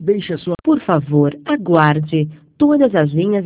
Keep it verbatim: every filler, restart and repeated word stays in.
Deixe a sua... Por favor, aguarde. Todas as linhas